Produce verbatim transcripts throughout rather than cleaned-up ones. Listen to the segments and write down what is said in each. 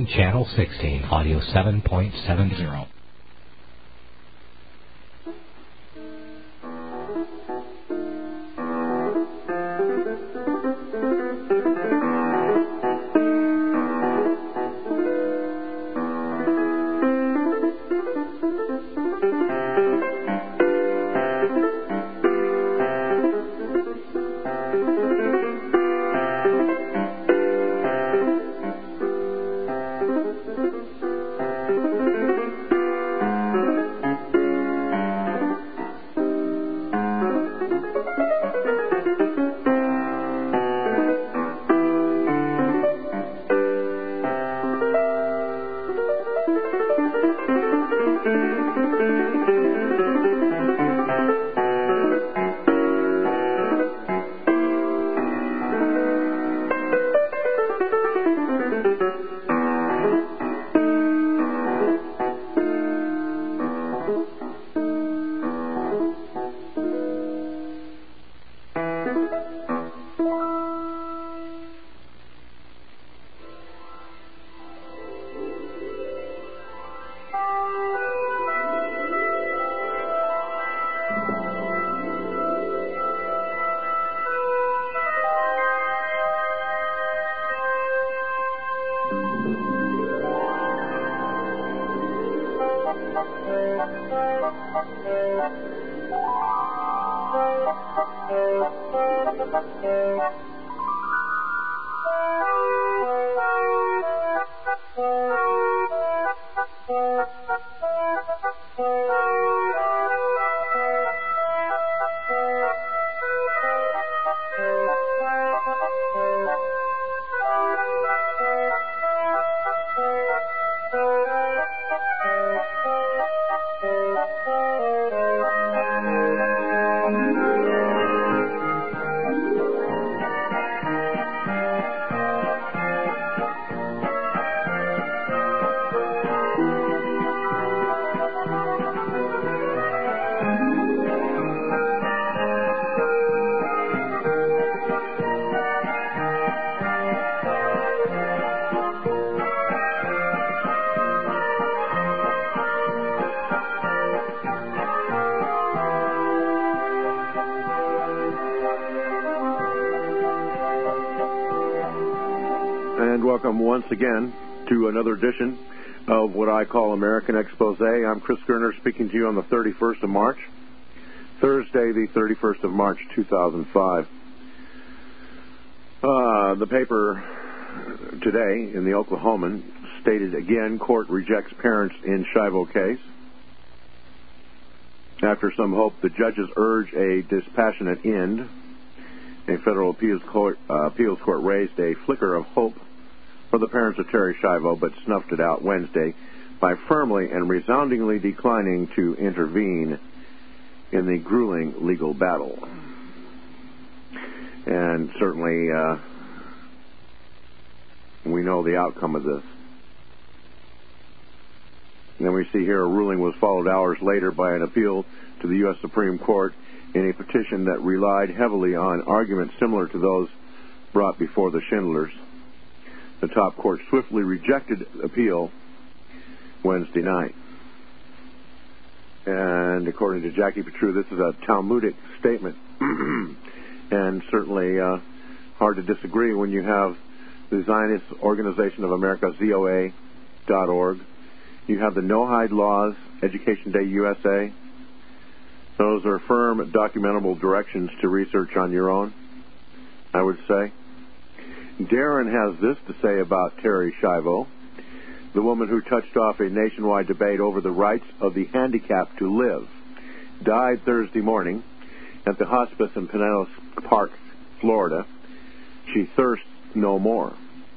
Channel sixteen, Audio seven point seven zero. Welcome once again to another edition of what I call American Expose. I'm Chris Gerner speaking to you on the thirty-first of March, Thursday, the thirty-first of March, two thousand five. Uh, the paper today in the Oklahoman stated again, court rejects parents in Schiavo case. After some hope, the judges urge a dispassionate end. A federal appeals court, uh, appeals court raised a flicker of hope for the parents of Terri Schiavo, but snuffed it out Wednesday by firmly and resoundingly declining to intervene in the grueling legal battle. And certainly uh, we know the outcome of this. And then we see here a ruling was followed hours later by an appeal to the U S Supreme Court in a petition that relied heavily on arguments similar to those brought before the Schindlers. The top court swiftly rejected the appeal Wednesday night. And according to Jackie Petru, this is a Talmudic statement. And certainly uh, hard to disagree when you have the Zionist Organization of America, Z O A dot org. You have the Noahide Laws, Education Day U S A. Those are firm, documentable directions to research on your own, I would say. Darren has this to say about Terri Schiavo, the woman who touched off a nationwide debate over the rights of the handicapped to live, died Thursday morning at the hospice in Pinellas Park, Florida. She thirsts no more.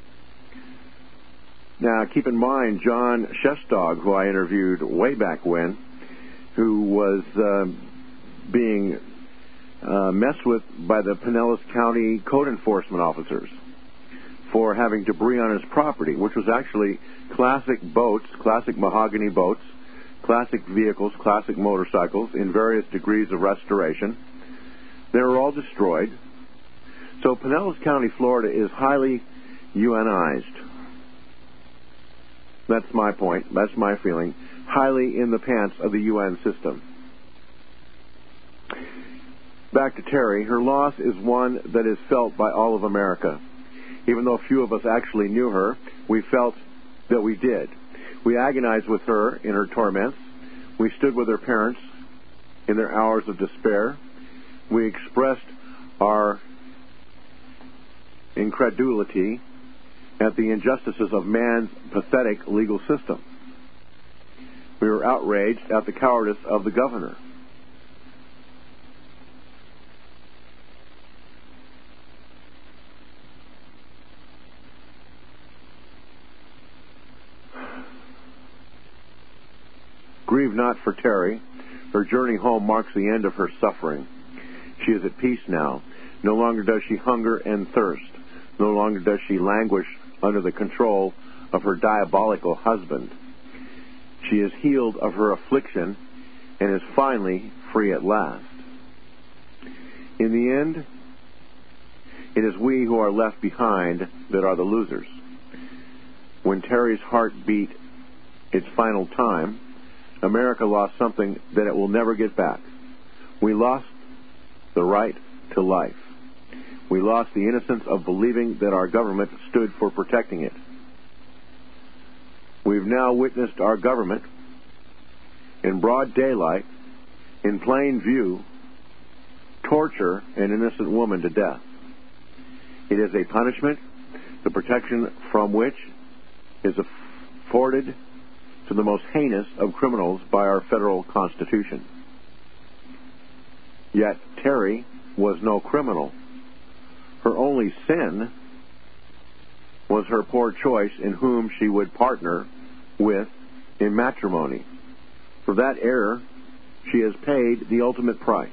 Now, keep in mind, John Shestog, who I interviewed way back when, who was uh, being uh, messed with by the Pinellas County code enforcement officers for having debris on his property, which was actually classic boats, classic mahogany boats, classic vehicles, classic motorcycles in various degrees of restoration. They were all destroyed. So Pinellas County, Florida is highly unionized. That's my point. That's my feeling. Highly in the pants of the U N system. Back to Terry. Her loss is one that is felt by all of America. Even though few of us actually knew her, we felt that we did. We agonized with her in her torments. We stood with her parents in their hours of despair. We expressed our incredulity at the injustices of man's pathetic legal system. We were outraged at the cowardice of the governor. Grieve not for Terry. Her journey home marks the end of her suffering. She is at peace now. No longer does she hunger and thirst. No longer does she languish under the control of her diabolical husband. She is healed of her affliction and is finally free at last. In the end, it is we who are left behind that are the losers. When Terry's heart beat its final time, America lost something that it will never get back. We lost the right to life. We lost the innocence of believing that our government stood for protecting it. We've now witnessed our government in broad daylight, in plain view, torture an innocent woman to death. It is a punishment, the protection from which is afforded to the most heinous of criminals by our federal Constitution. Yet Terry was no criminal. Her only sin was her poor choice in whom she would partner with in matrimony. For that error, she has paid the ultimate price.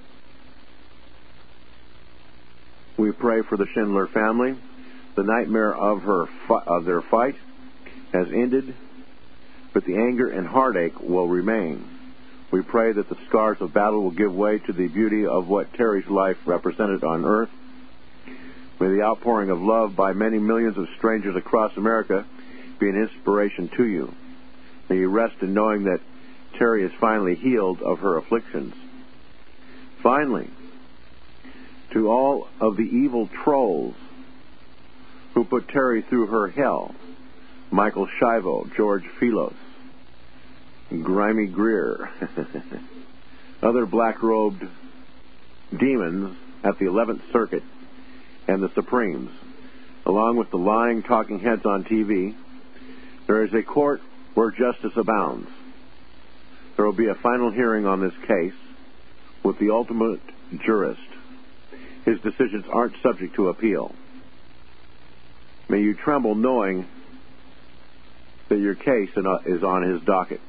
We pray for the Schindler family. The nightmare of her fi- of their fight has ended, but the anger and heartache will remain. We pray that the scars of battle will give way to the beauty of what Terry's life represented on earth. May the outpouring of love by many millions of strangers across America be an inspiration to you. May you rest in knowing that Terry is finally healed of her afflictions. Finally, to all of the evil trolls who put Terry through her hell, Michael Schiavo, George Filos, Grimy Greer, other black-robed demons at the eleventh Circuit, and the Supremes, along with the lying talking heads on T V, there is a court where justice abounds. There will be a final hearing on this case with the ultimate jurist. His decisions aren't subject to appeal. May you tremble knowing that your case is on his docket.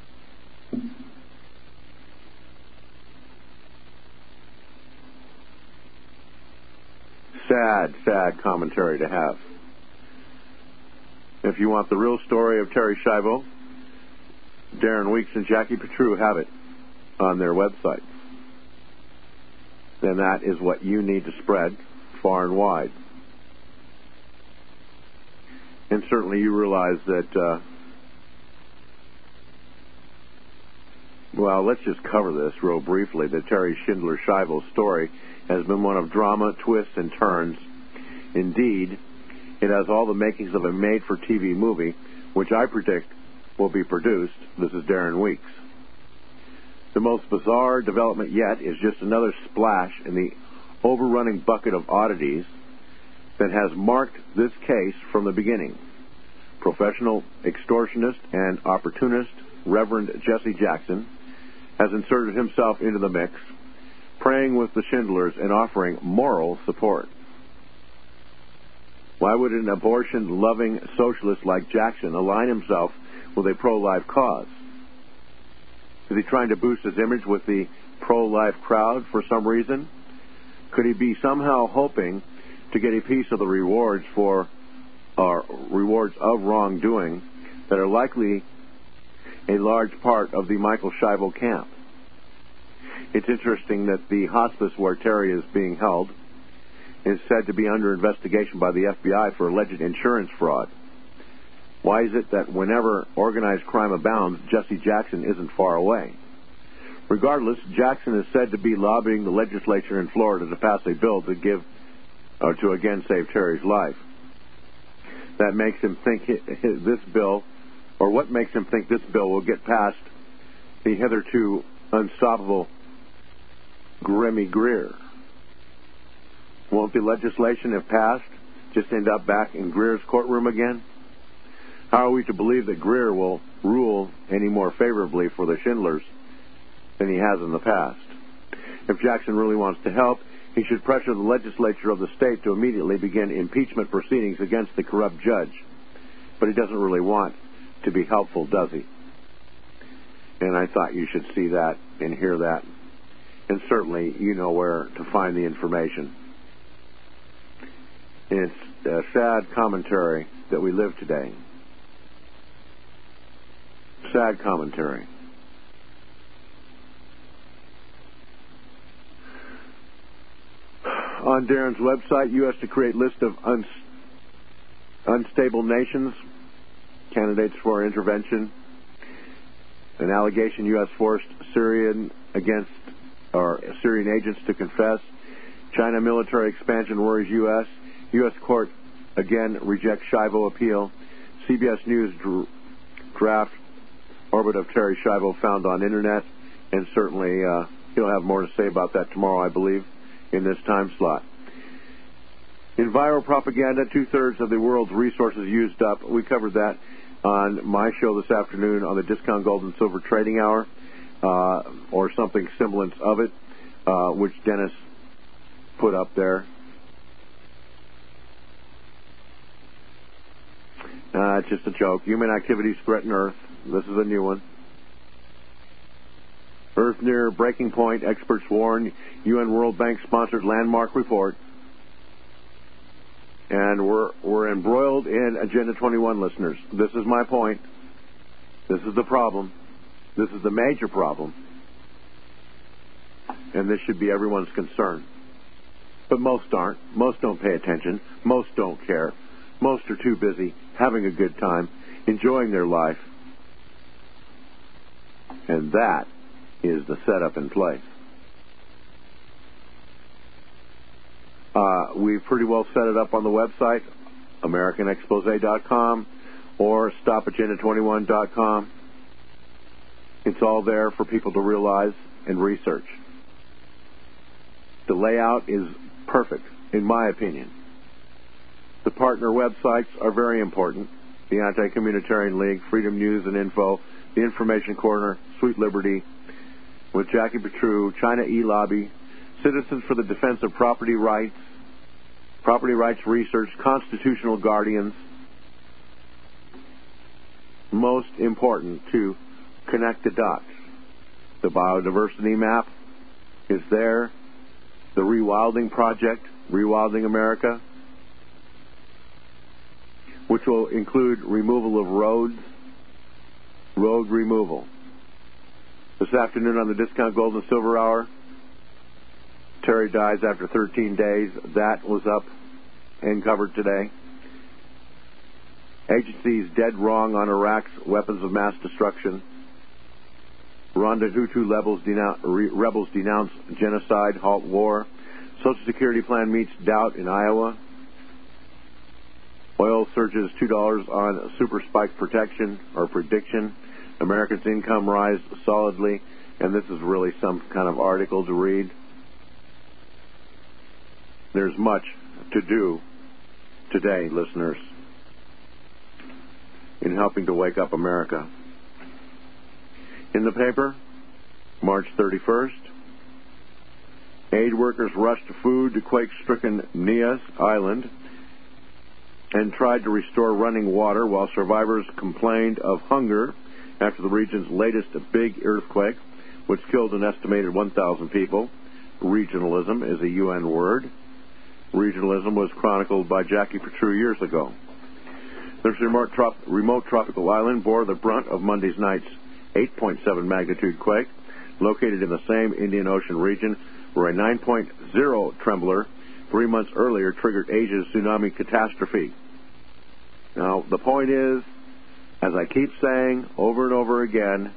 Sad, sad commentary to have. If you want the real story of Terry Schiavo, Darren Weeks and Jackie Petru have it on their website. Then that is what you need to spread far and wide. And certainly you realize that, uh, well, let's just cover this real briefly, that Terry Schindler Schiavo's story has been one of drama, twists, and turns. Indeed, it has all the makings of a made-for-T V movie, which I predict will be produced. This is Darren Weeks. The most bizarre development yet is just another splash in the overrunning bucket of oddities that has marked this case from the beginning. Professional extortionist and opportunist Reverend Jesse Jackson has inserted himself into the mix, praying with the Schindlers and offering moral support. Why would an abortion-loving socialist like Jackson align himself with a pro-life cause? Is he trying to boost his image with the pro-life crowd for some reason? Could he be somehow hoping to get a piece of the rewards for uh, rewards of wrongdoing that are likely a large part of the Michael Schiavo camp? It's interesting that the hospice where Terry is being held is said to be under investigation by the F B I for alleged insurance fraud. Why is it that whenever organized crime abounds, Jesse Jackson isn't far away? Regardless, Jackson is said to be lobbying the legislature in Florida to pass a bill to give, or to again save Terry's life. That makes him think this bill, or what makes him think this bill will get past the hitherto unstoppable Grimmy Greer. Won't the legislation, if passed, just end up back in Greer's courtroom again? How are we to believe that Greer will rule any more favorably for the Schindlers than he has in the past? If Jackson really wants to help, he should pressure the legislature of the state to immediately begin impeachment proceedings against the corrupt judge. But he doesn't really want to be helpful, does he? And I thought you should see that and hear that. And certainly you know where to find the information. It's a sad commentary that we live today. Sad commentary. On Darren's website, U S to create list of un- unstable nations, candidates for intervention. An allegation U S forced Syrian against or Syrian agents to confess. China military expansion worries U S U S court again rejects Schiavo appeal. C B S News dr- draft orbit of Terry Schiavo found on internet, and certainly uh, he'll have more to say about that tomorrow, I believe, in this time slot. In viral propaganda, two-thirds of the world's resources used up. We covered that on my show this afternoon on the Discount Gold and Silver Trading Hour, uh, or something semblance of it, uh, which Dennis put up there. Uh, it's just a joke. Human activities threaten Earth. This is a new one. Earth near breaking point, experts warn. U N World Bank sponsored landmark report. And we're we're embroiled in Agenda twenty-one, listeners. This is my point. This is the problem. This is the major problem. And this should be everyone's concern. But most aren't. Most don't pay attention. Most don't care. Most are too busy having a good time, enjoying their life. And that is the setup in place. Uh, we've pretty well set it up on the website, American Expose dot com or Stop Agenda twenty-one dot com. It's all there for people to realize and research. The layout is perfect, in my opinion. The partner websites are very important. The Anti-Communitarian League, Freedom News and Info, The Information Corner, Sweet Liberty, with Jackie Petru, China E-Lobby, Citizens for the Defense of Property Rights, Property Rights Research, Constitutional Guardians. Most important to connect the dots. The Biodiversity Map is there. The Rewilding Project, Rewilding America, which will include removal of roads, road removal. This afternoon on the Discount Gold and Silver Hour, Terry dies after thirteen days. That was up and covered today. Agencies dead wrong on Iraq's weapons of mass destruction. Rwanda Hutu rebels denounce, rebels denounce genocide, halt war. Social Security plan meets doubt in Iowa. Oil surges two dollars on super spike protection or prediction. Americans' income rise solidly. And this is really some kind of article to read. There's much to do today, listeners, in helping to wake up America. In the paper, March thirty-first, aid workers rushed food to quake-stricken Nias Island and tried to restore running water while survivors complained of hunger after the region's latest big earthquake, which killed an estimated one thousand people. Regionalism is a U N word. Regionalism was chronicled by Jackie Petru years ago. This remote, trop- remote tropical island bore the brunt of Monday's night's eight point seven magnitude quake, located in the same Indian Ocean region where a nine point oh trembler three months earlier triggered Asia's tsunami catastrophe. Now, the point is, As I keep saying over and over again,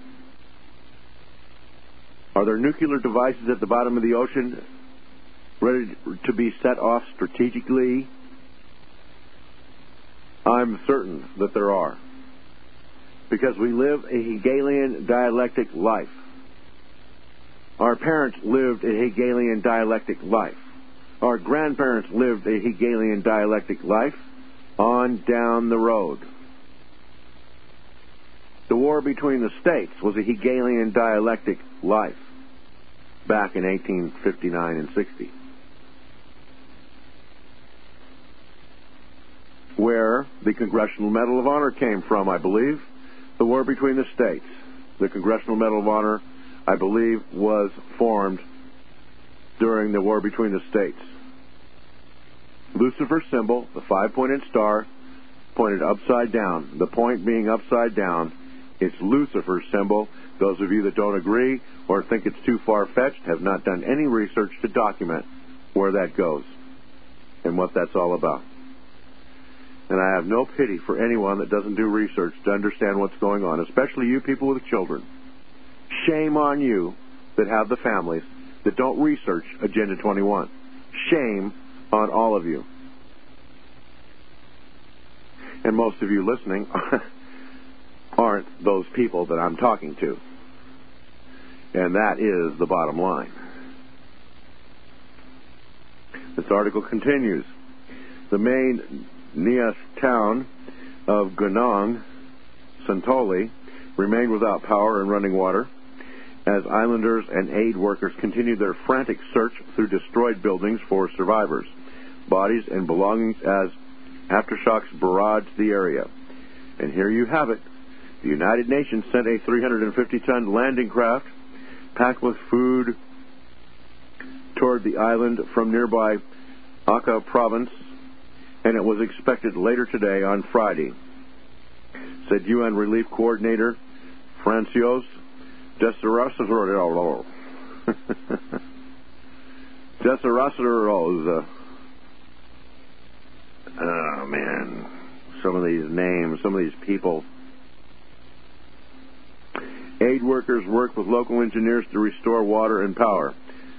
are there nuclear devices at the bottom of the ocean ready to be set off strategically? I'm certain that there are. Because we live a Hegelian dialectic life. Our parents lived a Hegelian dialectic life. Our grandparents lived a Hegelian dialectic life on down the road. The war between the states was a Hegelian dialectic life back in eighteen fifty-nine and sixty. Where the Congressional Medal of Honor came from, I believe. The war between the states. The Congressional Medal of Honor, I believe, was formed during the war between the states. Lucifer's symbol, the five-pointed star, pointed upside down. The point being upside down, it's Lucifer's symbol. Those of you that don't agree or think it's too far-fetched have not done any research to document where that goes and what that's all about. And I have no pity for anyone that doesn't do research to understand what's going on, especially you people with children. Shame on you that have the families that don't research Agenda twenty-one. Shame on all of you. And most of you listening aren't those people that I'm talking to. And that is the bottom line. This article continues. The main Nias town of Gunung Santoli remained without power and running water as islanders and aid workers continued their frantic search through destroyed buildings for survivors, bodies, and belongings as aftershocks barraged the area. And here you have it. The United Nations sent a three hundred fifty ton landing craft packed with food toward the island from nearby Aka province, and it was expected later today on Friday, said U N Relief Coordinator Francios Desarrasaros. Desarrasaros. Oh, man. Some of these names, some of these people. Aid workers worked with local engineers to restore water and power.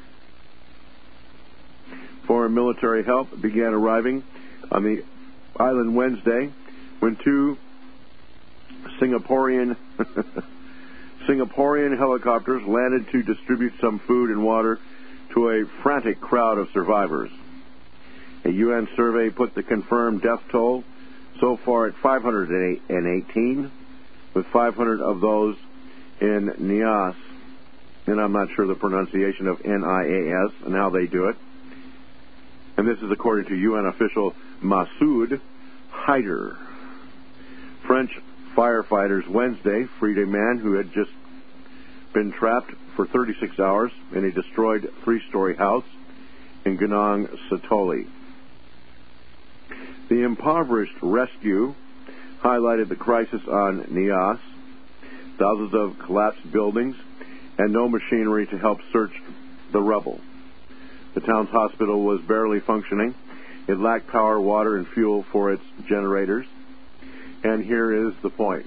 Foreign military help began arriving on the island Wednesday when two Singaporean Singaporean helicopters landed to distribute some food and water to a frantic crowd of survivors. A U N survey put the confirmed death toll so far at five hundred eighteen, with five hundred of those in Nias, and I'm not sure the pronunciation of N I A S and how they do it. And this is according to U N official Masoud Haider. French firefighters Wednesday freed a man who had just been trapped for thirty-six hours in a destroyed three-story house in Gunung Santoli. The impoverished rescue highlighted the crisis on Nias, thousands of collapsed buildings, and no machinery to help search the rubble. The town's hospital was barely functioning. It lacked power, water, and fuel for its generators. And here is the point.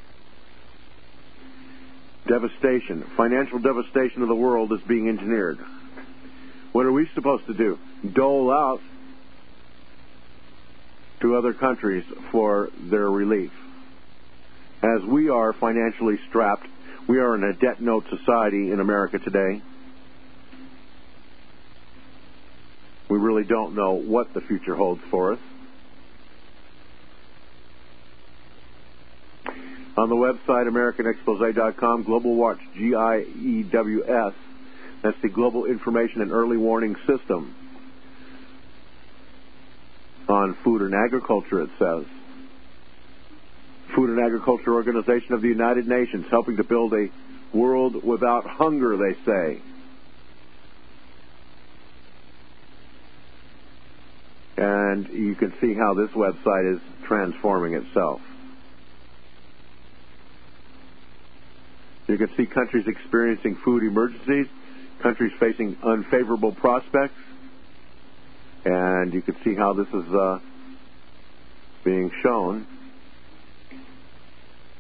Devastation, financial devastation of the world is being engineered. What are we supposed to do? Dole out to other countries for their relief. As we are financially strapped, we are in a debt note society in America today. We really don't know what the future holds for us. On the website, American Expose dot com, Global Watch, G I E W S, that's the Global Information and Early Warning System. On Food and Agriculture, it says. Food and Agriculture Organization of the United Nations, helping to build a world without hunger, they say. And you can see how this website is transforming itself. You can see countries experiencing food emergencies, countries facing unfavorable prospects, and you can see how this is uh, being shown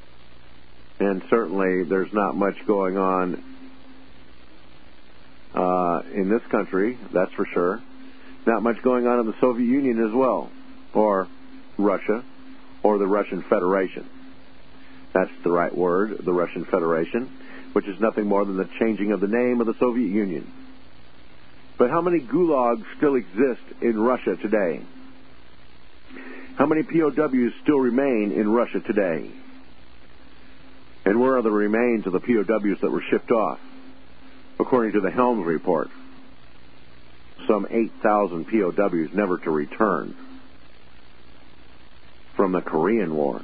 And certainly there's not much going on uh, in this country, that's for sure. Not much going on in the Soviet Union as well, or Russia, or the Russian Federation. That's the right word, the Russian Federation, which is nothing more than the changing of the name of the Soviet Union. But how many gulags still exist in Russia today? How many P O Ws still remain in Russia today? And where are the remains of the P O Ws that were shipped off? According to the Helms report, some eight thousand P O Ws never to return from the Korean War.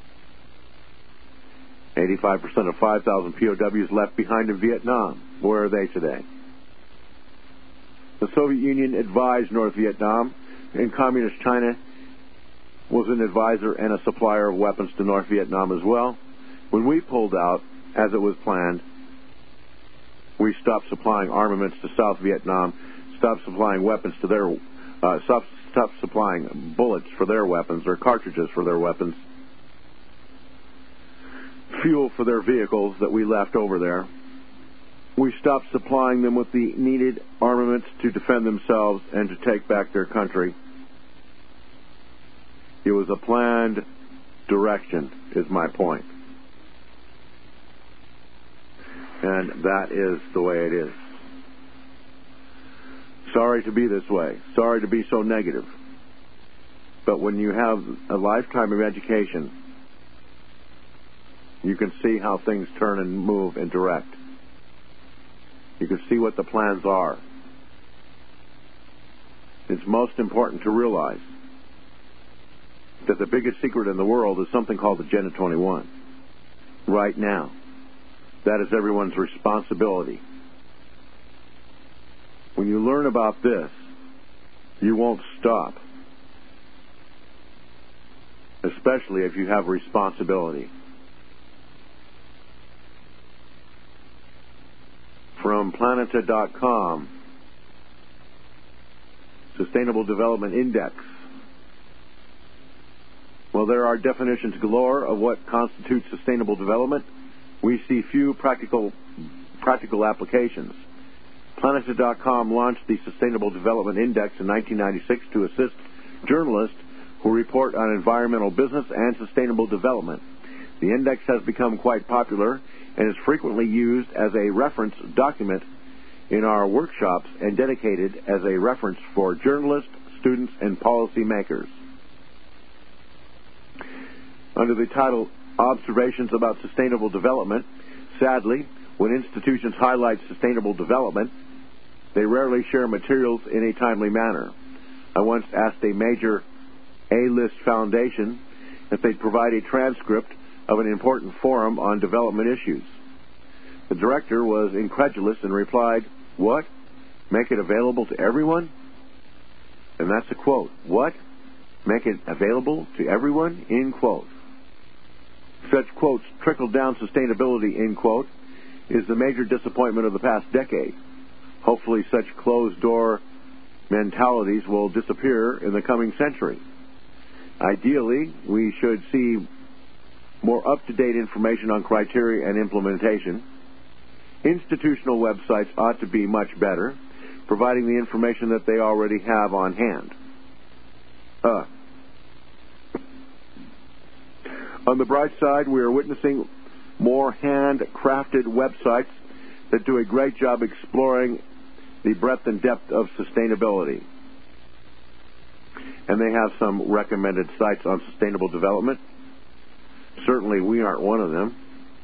eighty-five percent of five thousand P O Ws left behind in Vietnam. Where are they today? The Soviet Union advised North Vietnam, and Communist China was an advisor and a supplier of weapons to North Vietnam as well. When we pulled out, as it was planned, we stopped supplying armaments to South Vietnam, stopped supplying weapons to their, uh, stopped, stopped supplying bullets for their weapons or cartridges for their weapons, fuel for their vehicles that we left over there. We stopped supplying them with the needed armaments to defend themselves and to take back their country. It was a planned direction, is my point. And that is the way it is. Sorry to be this way. Sorry to be so negative. But when you have a lifetime of education, you can see how things turn and move and direct. You can see what the plans are. It's most important to realize that the biggest secret in the world is something called the Agenda twenty-one. Right now. That is everyone's responsibility. When you learn about this, you won't stop. Especially if you have responsibility. From Planeta dot com, Sustainable Development Index. Well, there are definitions galore of what constitutes sustainable development. We see few practical practical applications. Planeta dot com launched the Sustainable Development Index in nineteen ninety-six to assist journalists who report on environmental business and sustainable development. The index has become quite popular and is frequently used as a reference document in our workshops and dedicated as a reference for journalists, students, and policymakers. Under the title Observations about Sustainable Development, sadly, when institutions highlight sustainable development, they rarely share materials in a timely manner. I once asked a major A-list foundation if they'd provide a transcript of an important forum on development issues. The director was incredulous and replied, "What? Make it available to everyone?" And that's a quote. What? Make it available to everyone? End quote. Such quotes, trickle down sustainability, end quote, is the major disappointment of the past decade. Hopefully such closed-door mentalities will disappear in the coming century. Ideally, we should see more up-to-date information on criteria and implementation. Institutional websites ought to be much better, providing the information that they already have on hand. Uh, on the bright side, we are witnessing more hand-crafted websites that do a great job exploring the breadth and depth of sustainability. And they have some recommended sites on sustainable development. Certainly we aren't one of them.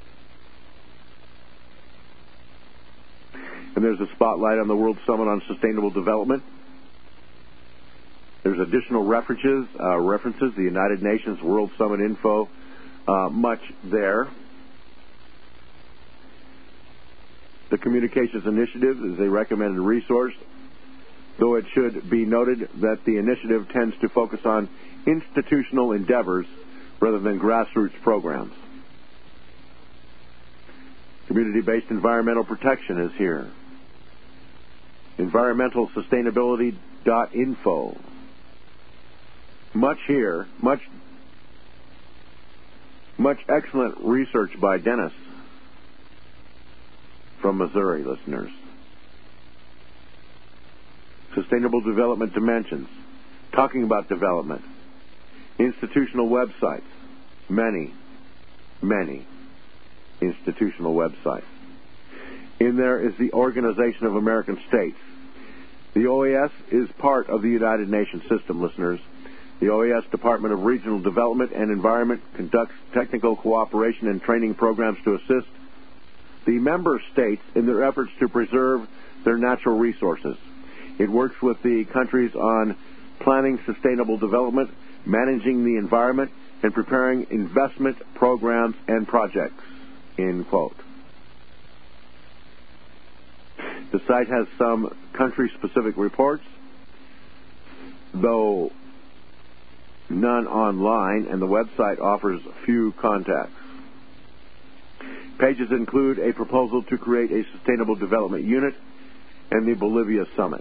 And there's a spotlight on the World Summit on Sustainable Development. There's additional references, uh, references, the United Nations World Summit info, uh, much there. The Communications Initiative is a recommended resource, though it should be noted that the initiative tends to focus on institutional endeavors rather than grassroots programs. Community-based environmental protection is here. environmental sustainability dot info. Much here, much Much excellent research by Dennis from Missouri, listeners. Sustainable Development Dimensions, talking about development. Institutional websites, many, many institutional websites. In there is the Organization of American States. The O A S is part of the United Nations system, listeners. The O A S Department of Regional Development and Environment conducts technical cooperation and training programs to assist the member states in their efforts to preserve their natural resources. It works with the countries on planning sustainable development, managing the environment, and preparing investment programs and projects, end quote. The site has some country-specific reports, though none online, and the website offers few contacts. Pages include a proposal to create a sustainable development unit and the Bolivia Summit.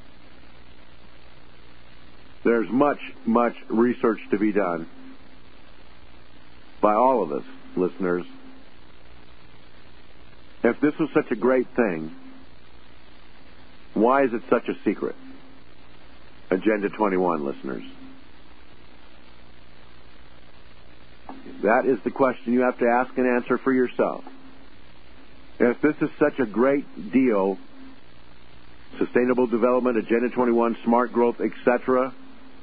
There's much, much research to be done by all of us, listeners. If this was such a great thing, why is it such a secret? Agenda twenty-one, listeners. That is the question you have to ask and answer for yourself. If this is such a great deal, sustainable development, Agenda twenty-one, smart growth, et cetera,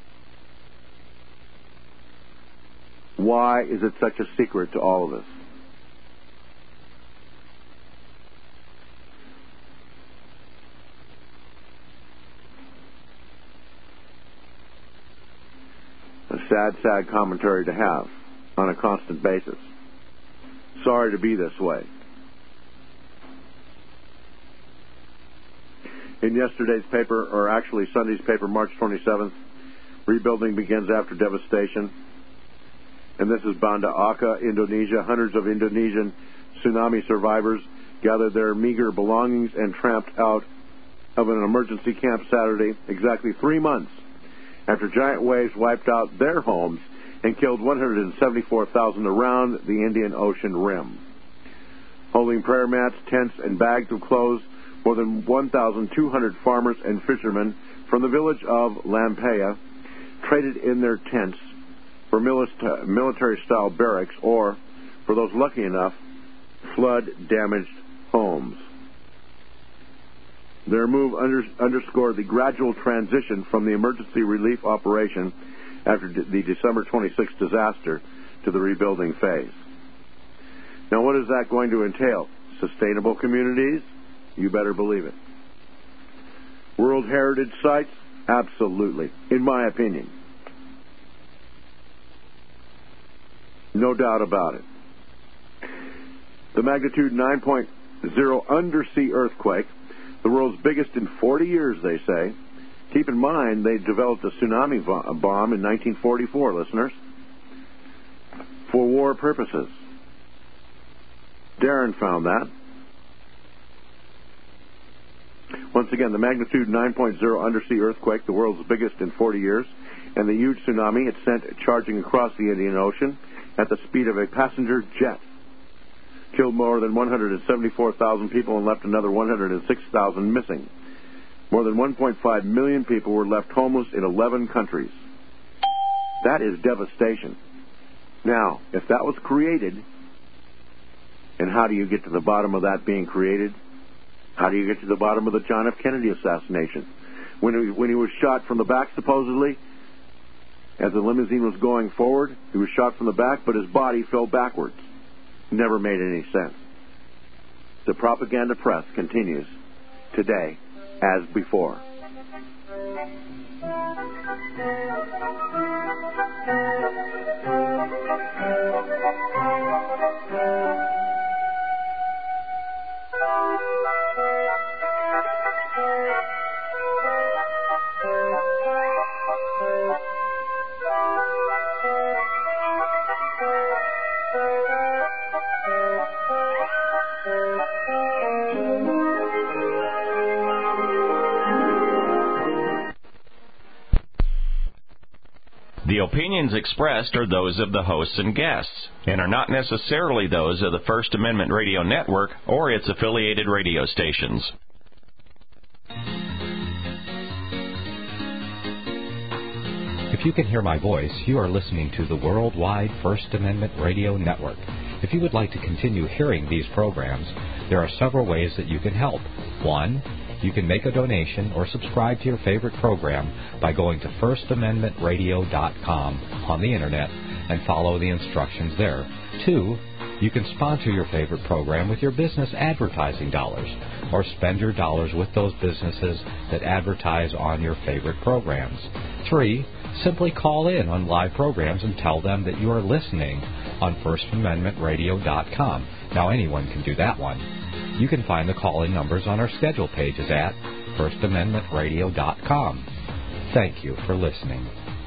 why is it such a secret to all of us? A sad, sad commentary to have on a constant basis. Sorry to be this way. In yesterday's paper, or actually Sunday's paper, March twenty-seventh, rebuilding begins after devastation. And this is Banda Aceh, Indonesia. Hundreds of Indonesian tsunami survivors gathered their meager belongings and tramped out of an emergency camp Saturday, exactly three months after giant waves wiped out their homes and killed one hundred seventy-four thousand around the Indian Ocean rim. Holding prayer mats, tents, and bags of clothes, more than one thousand two hundred farmers and fishermen from the village of Lampaya traded in their tents for military-style barracks or, for those lucky enough, flood-damaged homes. Their move under, underscored the gradual transition from the emergency relief operation after the December twenty-sixth disaster to the rebuilding phase. Now, what is that going to entail? Sustainable communities? You better believe it. World Heritage Sites? Absolutely, in my opinion. No doubt about it. The magnitude nine point oh undersea earthquake, the world's biggest in forty years, they say. Keep in mind, they developed a tsunami bomb in nineteen forty-four, listeners, for war purposes. Darren found that. Once again, the magnitude nine point oh undersea earthquake, the world's biggest in forty years, and the huge tsunami it sent charging across the Indian Ocean at the speed of a passenger jet, killed more than one hundred seventy-four thousand people and left another one hundred six thousand missing. More than one point five million people were left homeless in eleven countries. That is devastation. Now, if that was created, and how do you get to the bottom of that being created? How do you get to the bottom of the John F. Kennedy assassination? When he, when he was shot from the back, supposedly, as the limousine was going forward, he was shot from the back, but his body fell backwards. Never made any sense. The propaganda press continues today as before. The The opinions expressed are those of the hosts and guests, and are not necessarily those of the First Amendment Radio Network or its affiliated radio stations. If you can hear my voice, you are listening to the Worldwide First Amendment Radio Network. If you would like to continue hearing these programs, there are several ways that you can help. One, you can make a donation or subscribe to your favorite program by going to first amendment radio dot com on the Internet and follow the instructions there. Two, you can sponsor your favorite program with your business advertising dollars, or spend your dollars with those businesses that advertise on your favorite programs. Three, simply call in on live programs and tell them that you are listening on first amendment radio dot com. Now, anyone can do that one. You can find the call-in numbers on our schedule pages at first amendment radio dot com. Thank you for listening.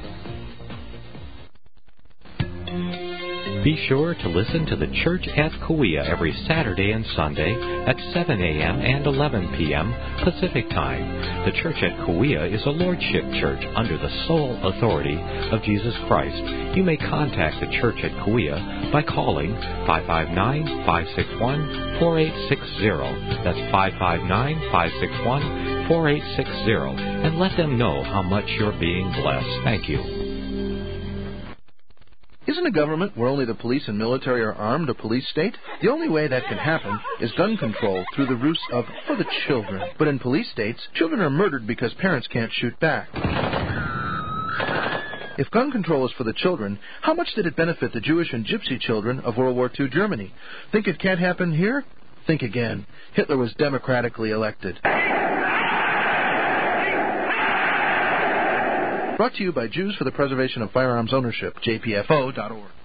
Be sure to listen to the Church at Kauai every Saturday and Sunday at seven a.m. and eleven p.m. Pacific Time. The Church at Kauai is a lordship church under the sole authority of Jesus Christ. You may contact the Church at Kauai by calling five five nine, five six one, four eight six zero. That's five five nine, five six one, four eight six zero. And let them know how much you're being blessed. Thank you. Isn't a government where only the police and military are armed a police state? The only way that can happen is gun control through the ruse of for the children. But in police states, children are murdered because parents can't shoot back. If gun control is for the children, how much did it benefit the Jewish and Gypsy children of World War Two Germany? Think it can't happen here? Think again. Hitler was democratically elected. Brought to you by Jews for the Preservation of Firearms Ownership, J P F O dot org.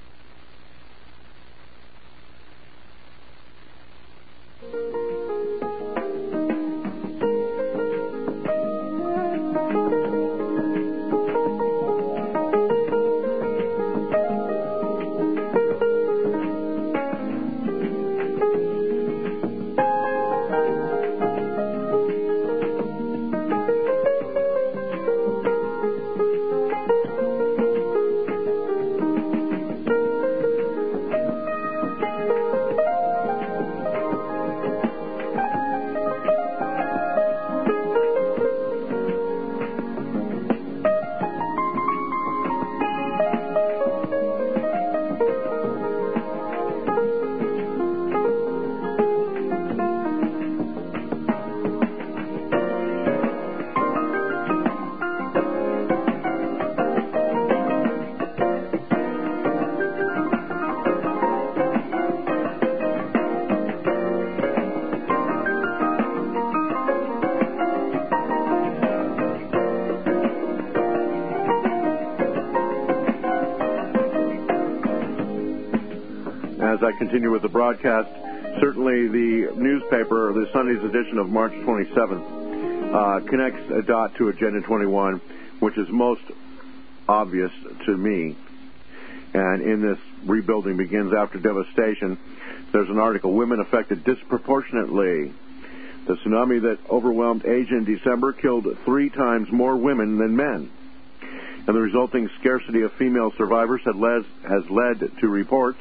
As I continue with the broadcast, certainly the newspaper, the Sunday's edition of March twenty-seventh, uh, connects a dot to Agenda twenty-one, which is most obvious to me. And in this rebuilding begins after devastation, there's an article, Women Affected Disproportionately. The tsunami that overwhelmed Asia in December killed three times more women than men. And the resulting scarcity of female survivors had led, has led to reports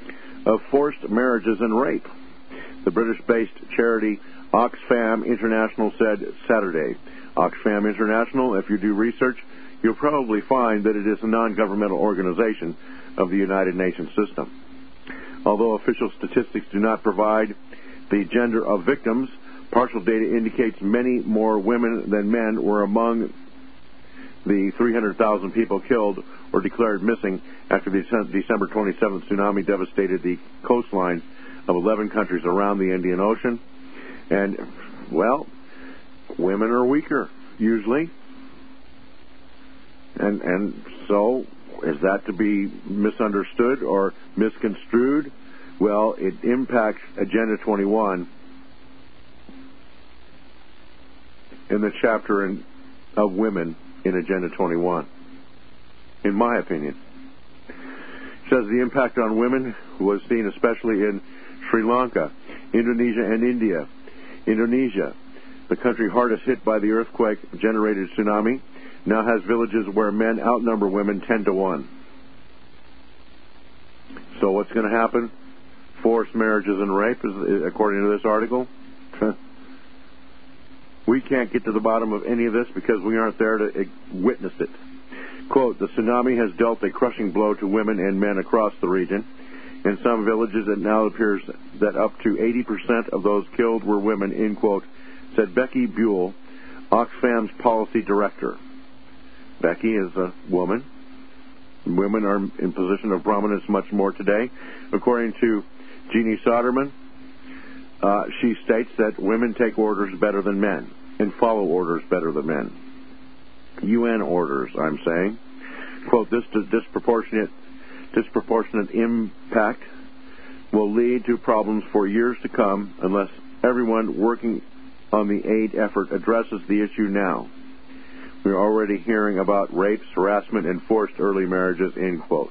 of forced marriages and rape. The British-based charity Oxfam International said Saturday. Oxfam International, if you do research, you'll probably find that it is a non-governmental organization of the United Nations system. Although official statistics do not provide the gender of victims, partial data indicates many more women than men were among the three hundred thousand people killed or declared missing after the December twenty-seventh tsunami devastated the coastline of eleven countries around the Indian Ocean. And, well, women are weaker, usually. And, and so, is that to be misunderstood or misconstrued? Well, it impacts Agenda twenty-one in the chapter in, of women in Agenda twenty-one, in my opinion. It says the impact on women was seen especially in Sri Lanka, Indonesia, and India. Indonesia, the country hardest hit by the earthquake-generated tsunami, now has villages where men outnumber women ten to one. So what's going to happen? Forced marriages and rape, is, according to this article. We can't get to the bottom of any of this because we aren't there to witness it. Quote, the tsunami has dealt a crushing blow to women and men across the region. In some villages, it now appears that up to eighty percent of those killed were women, end quote, said Becky Buell, Oxfam's policy director. Becky is a woman. Women are in position of prominence much more today. According to Jeannie Soderman, uh, she states that women take orders better than men and follow orders better than men. U N orders, I'm saying. Quote, this disproportionate, disproportionate impact will lead to problems for years to come unless everyone working on the aid effort addresses the issue now. We're already hearing about rapes, harassment, and forced early marriages, end quote.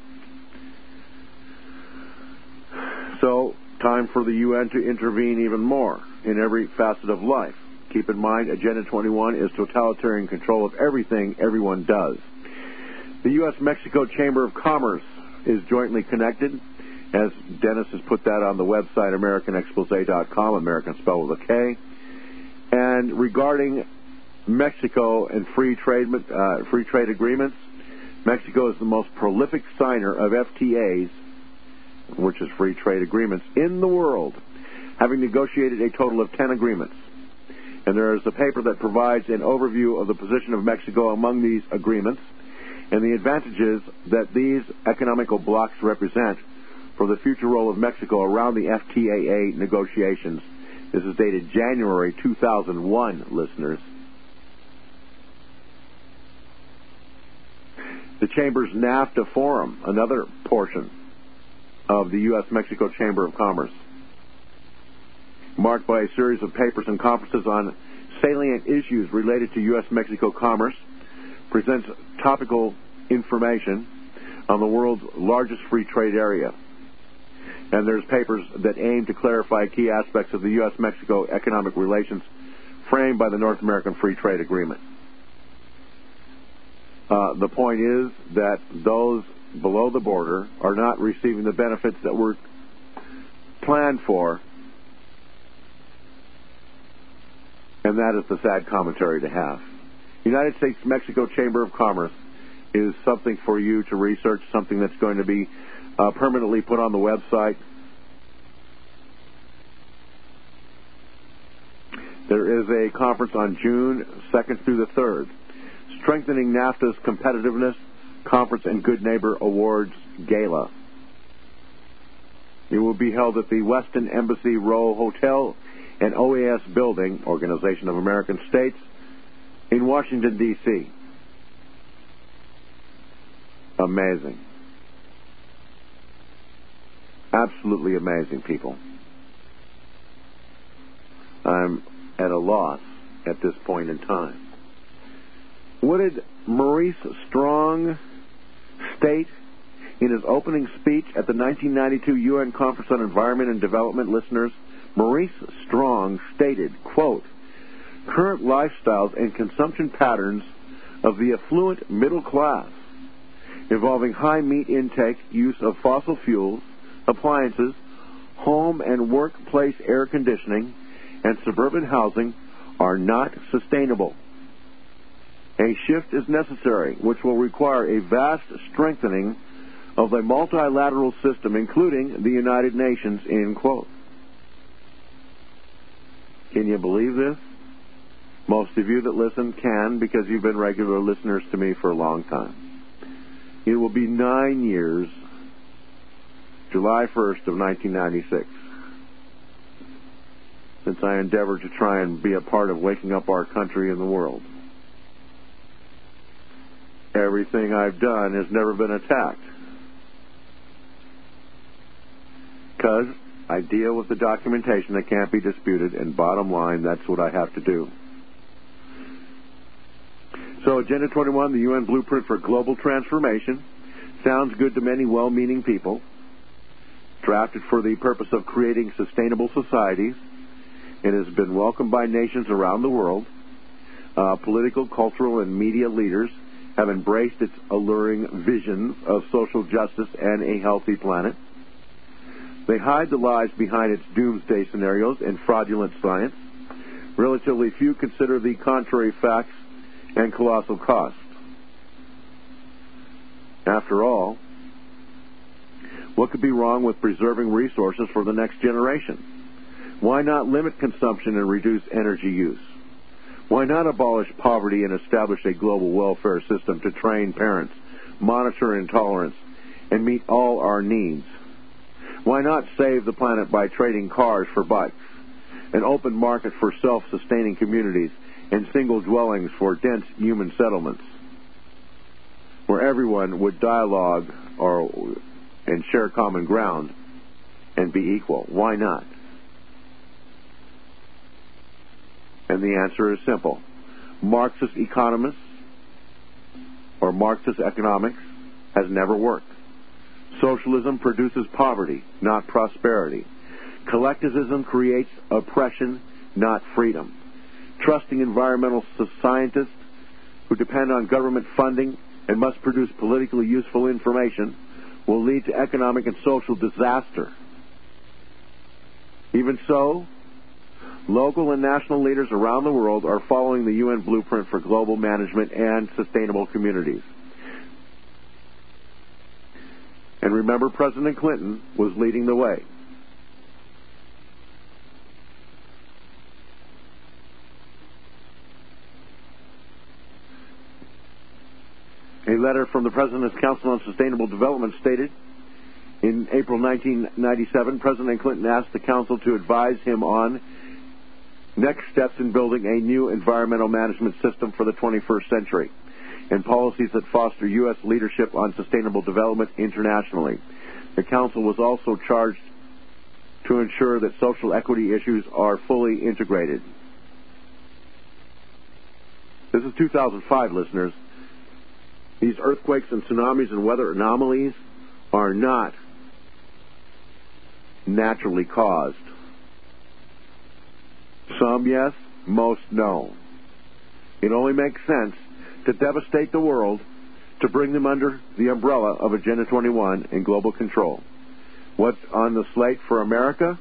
So, time for the U N to intervene even more in every facet of life. Keep in mind, Agenda twenty-one is totalitarian control of everything everyone does. The U S Mexico Chamber of Commerce is jointly connected, as Dennis has put that on the website American Expose dot com, American spelled with a K. And regarding Mexico and free trade uh, free trade agreements, Mexico is the most prolific signer of F T As, which is free trade agreements, in the world, having negotiated a total of ten agreements. And there is a paper that provides an overview of the position of Mexico among these agreements and the advantages that these economical blocs represent for the future role of Mexico around the F T A A negotiations. This is dated January two thousand one, listeners. The Chamber's NAFTA Forum, another portion of the U S Mexico Chamber of Commerce, marked by a series of papers and conferences on salient issues related to U S Mexico commerce, presents topical information on the world's largest free trade area. And there's papers that aim to clarify key aspects of the U S Mexico economic relations framed by the North American Free Trade Agreement. Uh, the point is that those below the border are not receiving the benefits that were planned for, and that is the sad commentary to have. United States-Mexico Chamber of Commerce is something for you to research, something that's going to be uh, permanently put on the website. There is a conference on June second through the third, Strengthening NAFTA's Competitiveness Conference and Good Neighbor Awards Gala. It will be held at the Westin Embassy Row Hotel and O A S Building, Organization of American States, in Washington, D C Amazing. Absolutely amazing, people. I'm at a loss at this point in time. What did Maurice Strong state in his opening speech at the nineteen ninety-two U N Conference on Environment and Development, listeners? Maurice Strong stated, quote, current lifestyles and consumption patterns of the affluent middle class, involving high meat intake, use of fossil fuels, appliances, home and workplace air conditioning, and suburban housing, are not sustainable. A shift is necessary, which will require a vast strengthening of the multilateral system, including the United Nations, end quote. Can you believe this? Most of you that listen can, because you've been regular listeners to me for a long time. It will be nine years, July first of nineteen ninety-six, since I endeavored to try and be a part of waking up our country and the world. Everything I've done has never been attacked, because I deal with the documentation that can't be disputed, and bottom line, that's what I have to do. So Agenda twenty-one, the U N Blueprint for Global Transformation, sounds good to many well-meaning people. Drafted for the purpose of creating sustainable societies, it has been welcomed by nations around the world, uh, political, cultural, and media leaders, have embraced its alluring visions of social justice and a healthy planet. They hide the lies behind its doomsday scenarios and fraudulent science. Relatively few consider the contrary facts and colossal cost. After all, what could be wrong with preserving resources for the next generation? Why not limit consumption and reduce energy use? Why not abolish poverty and establish a global welfare system to train parents, monitor intolerance, and meet all our needs? Why not save the planet by trading cars for bikes, an open market for self-sustaining communities, and single dwellings for dense human settlements, where everyone would dialogue or and share common ground and be equal? Why not? And the answer is simple. Marxist economists or Marxist economics has never worked. Socialism produces poverty, not prosperity. Collectivism creates oppression, not freedom. Trusting environmental scientists who depend on government funding and must produce politically useful information will lead to economic and social disaster. Even so, local and national leaders around the world are following the U N blueprint for global management and sustainable communities. And remember, President Clinton was leading the way. A letter from the President's Council on Sustainable Development stated, in April nineteen ninety-seven, President Clinton asked the Council to advise him on next steps in building a new environmental management system for the twenty-first century and policies that foster U S leadership on sustainable development internationally. The Council was also charged to ensure that social equity issues are fully integrated. This is two thousand five, listeners. These earthquakes and tsunamis and weather anomalies are not naturally caused. Some, yes. Most, no. It only makes sense to devastate the world to bring them under the umbrella of Agenda twenty-one and global control. What's on the slate for America?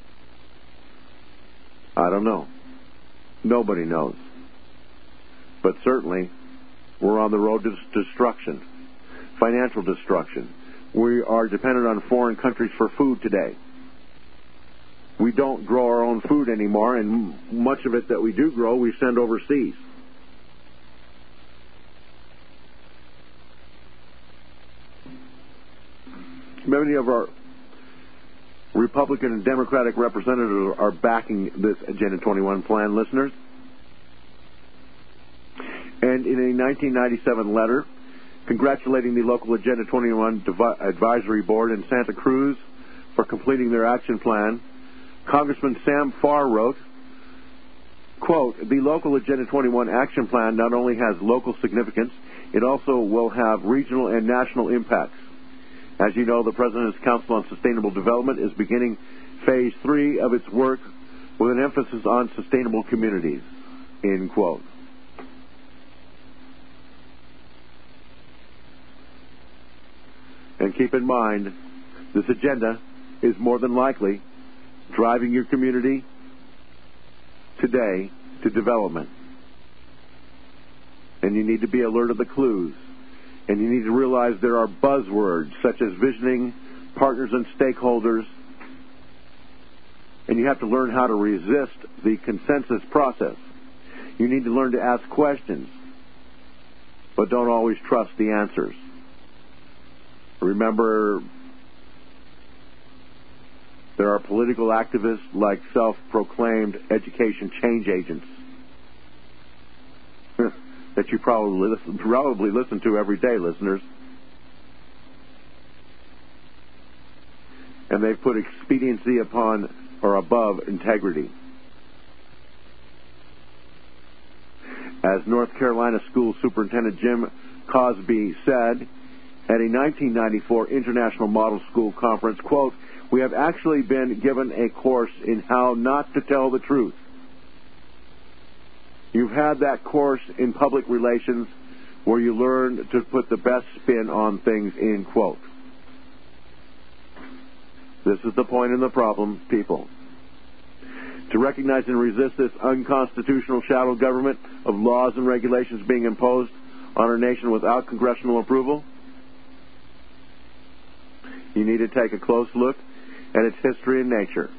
I don't know. Nobody knows. But certainly, we're on the road to destruction, financial destruction. We are dependent on foreign countries for food today. We don't grow our own food anymore, and much of it that we do grow, we send overseas. Many of our Republican and Democratic representatives are backing this Agenda twenty-one plan, listeners. And in a nineteen ninety-seven letter congratulating the local Agenda twenty-one Advisory Board in Santa Cruz for completing their action plan, Congressman Sam Farr wrote, quote, "The local Agenda twenty-one action plan not only has local significance, it also will have regional and national impacts. As you know, the President's Council on Sustainable Development is beginning phase three of its work with an emphasis on sustainable communities," end quote. And keep in mind, this agenda is more than likely driving your community today to development. And you need to be alert of the clues. And you need to realize there are buzzwords such as visioning, partners and stakeholders. And you have to learn how to resist the consensus process. You need to learn to ask questions, but don't always trust the answers. Remember, there are political activists like self-proclaimed education change agents that you probably listen, probably listen to every day, listeners. And they've put expediency upon or above integrity. As North Carolina School Superintendent Jim Cosby said at a nineteen ninety-four International Model School Conference, quote, "We have actually been given a course in how not to tell the truth. You've had that course in public relations where you learn to put the best spin on things, end quote. This is the point and the problem, people. To recognize and resist this unconstitutional shadow government of laws and regulations being imposed on our nation without congressional approval, you need to take a close look at its history and nature.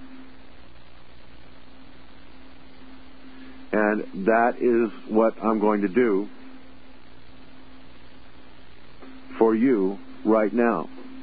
And that is what I'm going to do for you right now.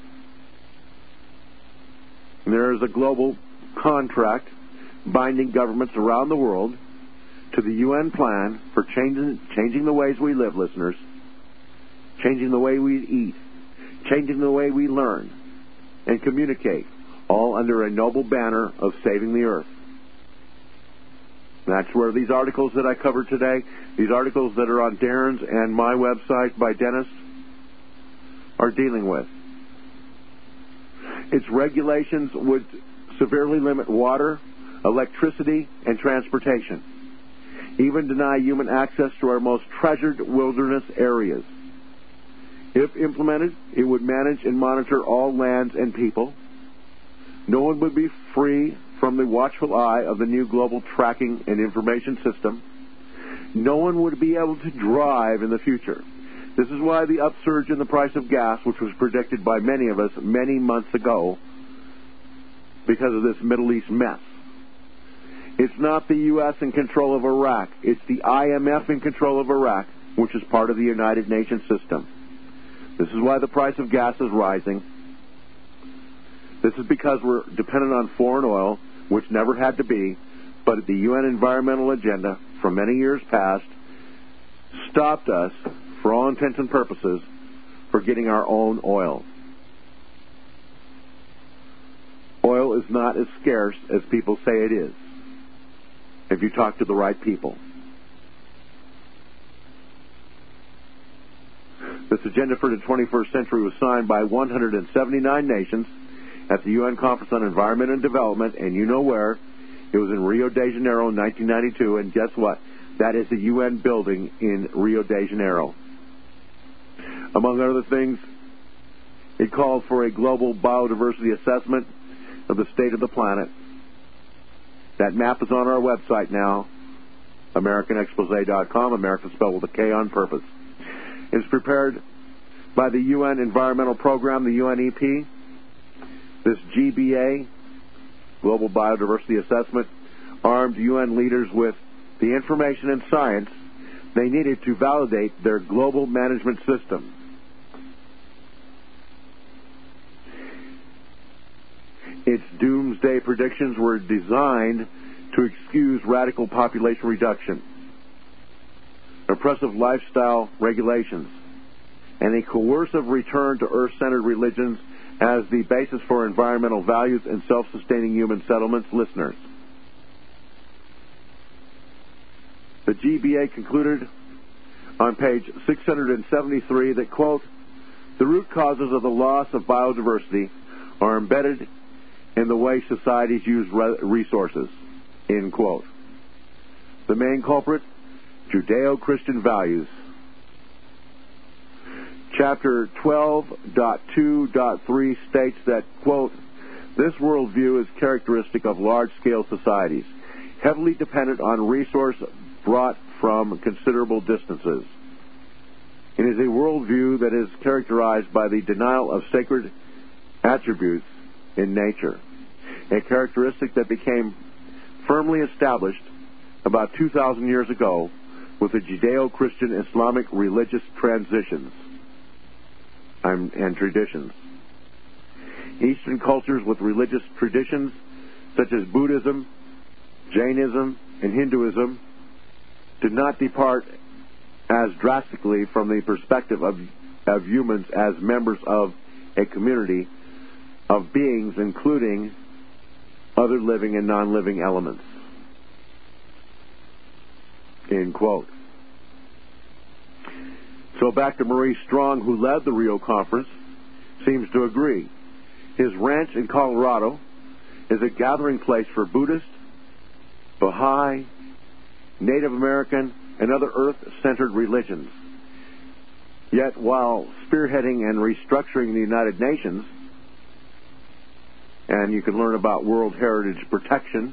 There is a global contract binding governments around the world to the U N plan for changing, changing the ways we live, listeners, changing the way we eat, changing the way we learn and communicate, all under a noble banner of saving the earth. That's where these articles that I covered today, these articles that are on Darren's and my website by Dennis, are dealing with. Its regulations would severely limit water, electricity, and transportation, even deny human access to our most treasured wilderness areas. If implemented, it would manage and monitor all lands and people. No one would be free from the watchful eye of the new global tracking and information system. No one would be able to drive in the future. This is why the upsurge in the price of gas, which was predicted by many of us many months ago because of this Middle East mess. It's not the U S in control of Iraq. It's the I M F in control of Iraq, which is part of the United Nations system. This is why the price of gas is rising. This is because we're dependent on foreign oil, which never had to be, but the U N environmental agenda from many years past stopped us, for all intents and purposes, for getting our own oil. Oil is not as scarce as people say it is, if you talk to the right people. This agenda for the twenty-first century was signed by one hundred seventy-nine nations at the U N Conference on Environment and Development, and you know where. It was in Rio de Janeiro in nineteen ninety-two, and guess what? That is the U N building in Rio de Janeiro. Among other things, it called for a global biodiversity assessment of the state of the planet. That map is on our website now, American Expose dot com, American spelled with a K on purpose. It's prepared by the U N Environmental Program, the U N E P. This G B A, Global Biodiversity Assessment, armed U N leaders with the information and science they needed to validate their global management system. Its doomsday predictions were designed to excuse radical population reduction, oppressive lifestyle regulations, and a coercive return to earth-centered religions as the basis for environmental values and self-sustaining human settlements. Listeners, the G B A concluded on page six hundred seventy-three that, quote, the root causes of the loss of biodiversity are embedded in the way societies use re- resources, end quote. The main culprit, Judeo-Christian values. Chapter twelve point two point three states that, quote, this worldview is characteristic of large-scale societies, heavily dependent on resource brought from considerable distances. It is a worldview that is characterized by the denial of sacred attributes in nature, a characteristic that became firmly established about two thousand years ago with the Judeo-Christian Islamic religious transitions and traditions. Eastern cultures with religious traditions such as Buddhism, Jainism, and Hinduism did not depart as drastically from the perspective of, of humans as members of a community of beings, including other living and non-living elements. End quote. So back to Maurice Strong, who led the Rio Conference, seems to agree. His ranch in Colorado is a gathering place for Buddhist, Baha'i, Native American, and other earth-centered religions. Yet, while spearheading and restructuring the United Nations, and you can learn about World Heritage Protection,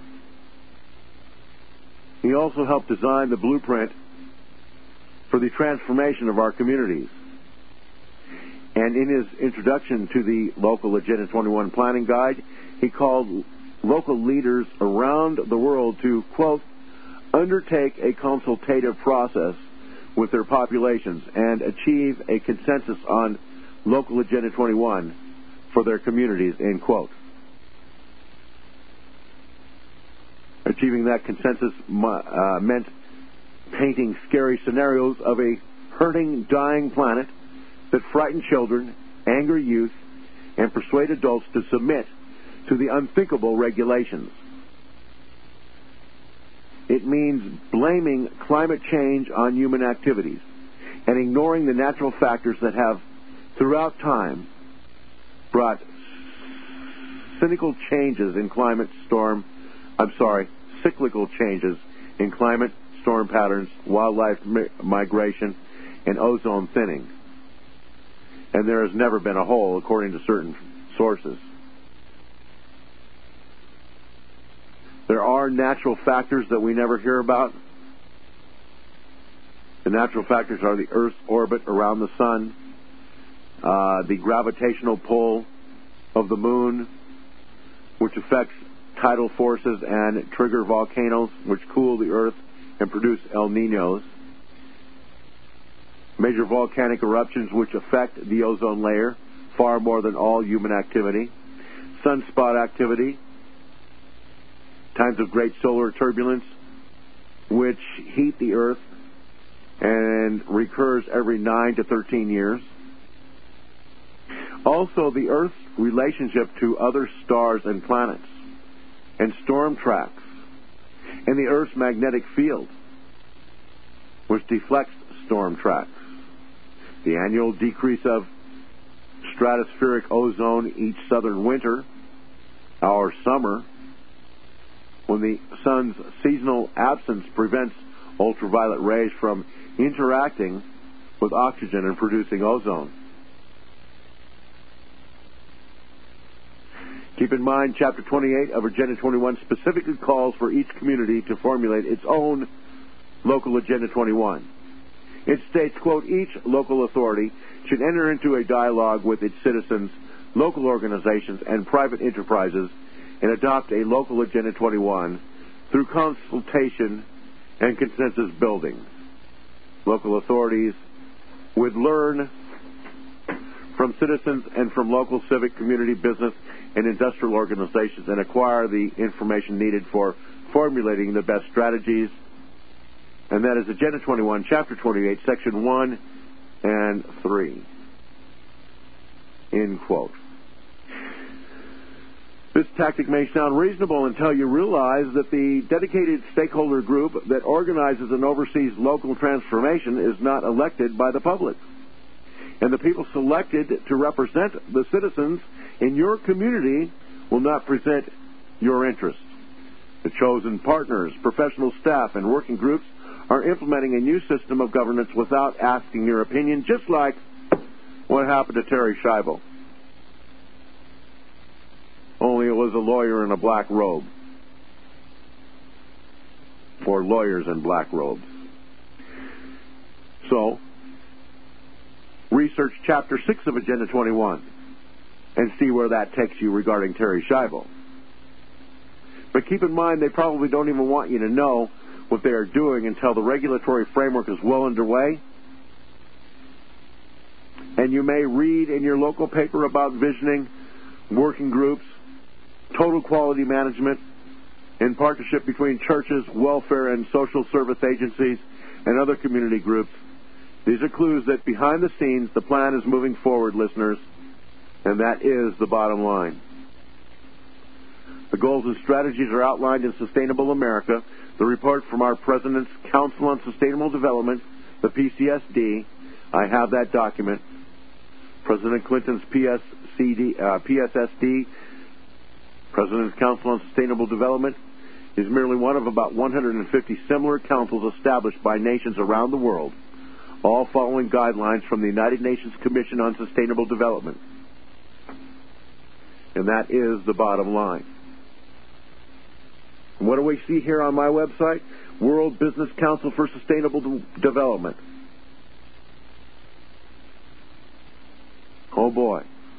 he also helped design the blueprint for the transformation of our communities. And in his introduction to the local Agenda twenty-one Planning Guide, he called local leaders around the world to, quote, undertake a consultative process with their populations and achieve a consensus on local Agenda twenty-one for their communities, end quote. Achieving that consensus uh, meant painting scary scenarios of a hurting, dying planet that frighten children, anger youth, and persuade adults to submit to the unthinkable regulations. It means blaming climate change on human activities and ignoring the natural factors that have, throughout time, brought cynical changes in climate storm, I'm sorry, cyclical changes in climate, storm patterns, wildlife mi- migration, and ozone thinning. And there has never been a hole, according to certain sources. There are natural factors that we never hear about. The natural factors are the Earth's orbit around the sun, uh, the gravitational pull of the moon, which affects tidal forces and trigger volcanoes, which cool the Earth and produce El Niños. Major volcanic eruptions which affect the ozone layer far more than all human activity. Sunspot activity. Times of great solar turbulence which heat the Earth and recurs every nine to thirteen years. Also, the Earth's relationship to other stars and planets, and storm tracks, and the Earth's magnetic field, which deflects storm tracks. The annual decrease of stratospheric ozone each southern winter, our summer, when the sun's seasonal absence prevents ultraviolet rays from interacting with oxygen and producing ozone. Keep in mind, Chapter twenty-eight of Agenda twenty-one specifically calls for each community to formulate its own local Agenda twenty-one. It states, quote, each local authority should enter into a dialogue with its citizens, local organizations, and private enterprises and adopt a local Agenda twenty-one through consultation and consensus building. Local authorities would learn from citizens and from local civic, community, business, and industrial organizations and acquire the information needed for formulating the best strategies. And that is Agenda twenty-one, Chapter twenty-eight, Section one and three. End quote. This tactic may sound reasonable until you realize that the dedicated stakeholder group that organizes and oversees local transformation is not elected by the public. And the people selected to represent the citizens in your community will not present your interests. The chosen partners, professional staff, and working groups are implementing a new system of governance without asking your opinion, just like what happened to Terri Schiavo. Only it was a lawyer in a black robe. Or lawyers in black robes. So, research Chapter six of Agenda twenty-one and see where that takes you regarding Terri Schiavo. But keep in mind, they probably don't even want you to know what they are doing until the regulatory framework is well underway. And you may read in your local paper about visioning, working groups, total quality management, in partnership between churches, welfare and social service agencies, and other community groups. These are clues that behind the scenes, the plan is moving forward, listeners, and that is the bottom line. The goals and strategies are outlined in Sustainable America, the report from our President's Council on Sustainable Development, the P C S D. I have that document. President Clinton's P S C D, uh, P S S D, President's Council on Sustainable Development, is merely one of about one hundred fifty similar councils established by nations around the world, all following guidelines from the United Nations Commission on Sustainable Development. And that is the bottom line. And what do we see here on my website? World Business Council for Sustainable De- Development. Oh boy.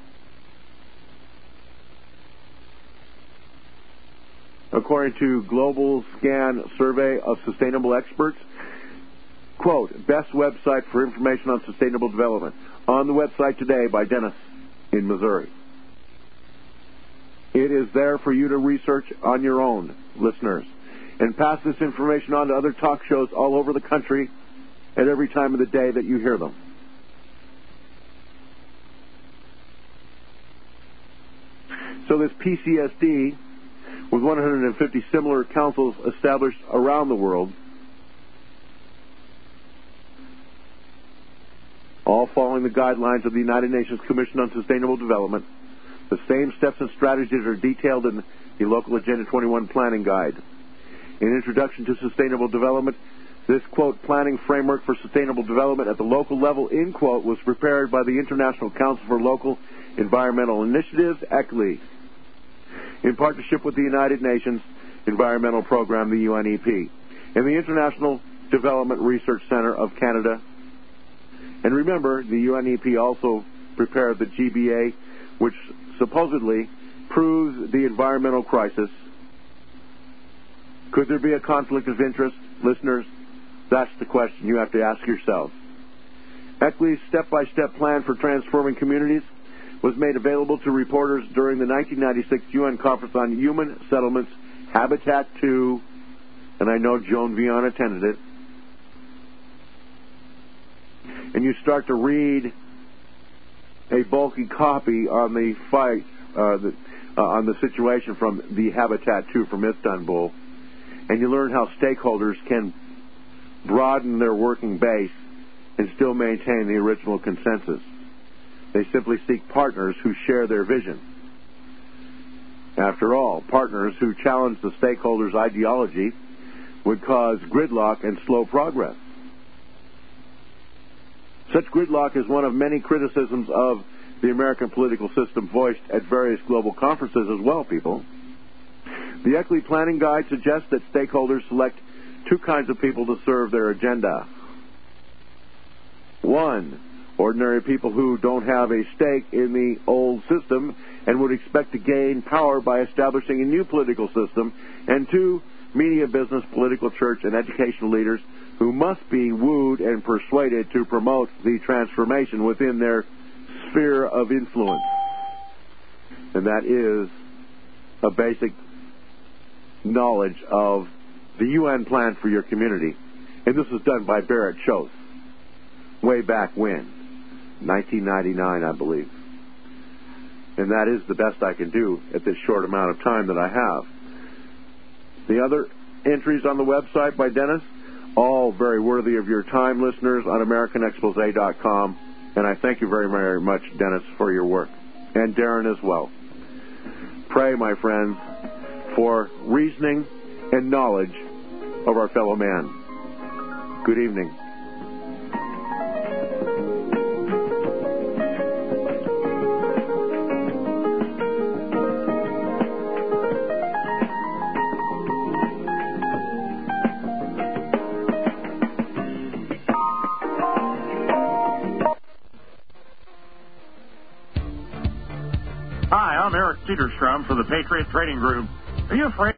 According to Global Scan Survey of Sustainable Experts, quote, best website for information on sustainable development. On the website today by Dennis in Missouri. It is there for you to research on your own, listeners, and pass this information on to other talk shows all over the country at every time of the day that you hear them. So this P C S D, with one hundred fifty similar councils established around the world, all following the guidelines of the United Nations Commission on Sustainable Development. The same steps and strategies are detailed in the Local Agenda twenty-one Planning Guide. In Introduction to Sustainable Development, this, quote, planning framework for sustainable development at the local level, end quote, was prepared by the International Council for Local Environmental Initiatives, E C L I, in partnership with the United Nations Environmental Program, the U N E P, and the International Development Research Center of Canada. And remember, the U N E P also prepared the G B A, which supposedly proves the environmental crisis. Could there be a conflict of interest, listeners? That's the question you have to ask yourself. E C L I's step-by-step plan for transforming communities was made available to reporters during the nineteen ninety-six U N Conference on Human Settlements, Habitat two, and I know Joan Vion attended it. And you start to read a bulky copy on the fight, uh, the, uh, on the situation from the Habitat two from Istanbul, and you learn how stakeholders can broaden their working base and still maintain the original consensus. They simply seek partners who share their vision. After all, partners who challenge the stakeholders' ideology would cause gridlock and slow progress. Such gridlock is one of many criticisms of the American political system voiced at various global conferences as well, people. The E C L I Planning Guide suggests that stakeholders select two kinds of people to serve their agenda. One, ordinary people who don't have a stake in the old system and would expect to gain power by establishing a new political system. And two, media, business, political, church, and educational leaders who must be wooed and persuaded to promote the transformation within their sphere of influence. And that is a basic knowledge of the U N plan for your community. And this was done by Barrett Schoth way back when, nineteen ninety-nine, I believe. And that is the best I can do at this short amount of time that I have. The other entries on the website by Dennis, all very worthy of your time, listeners, on American Expose dot com. And I thank you very, very much, Dennis, for your work. And Darren as well. Pray, my friends, for reasoning and knowledge of our fellow man. Good evening. Hi, I'm Eric Cedarstrom for the Patriot Trading Group. Are you afraid?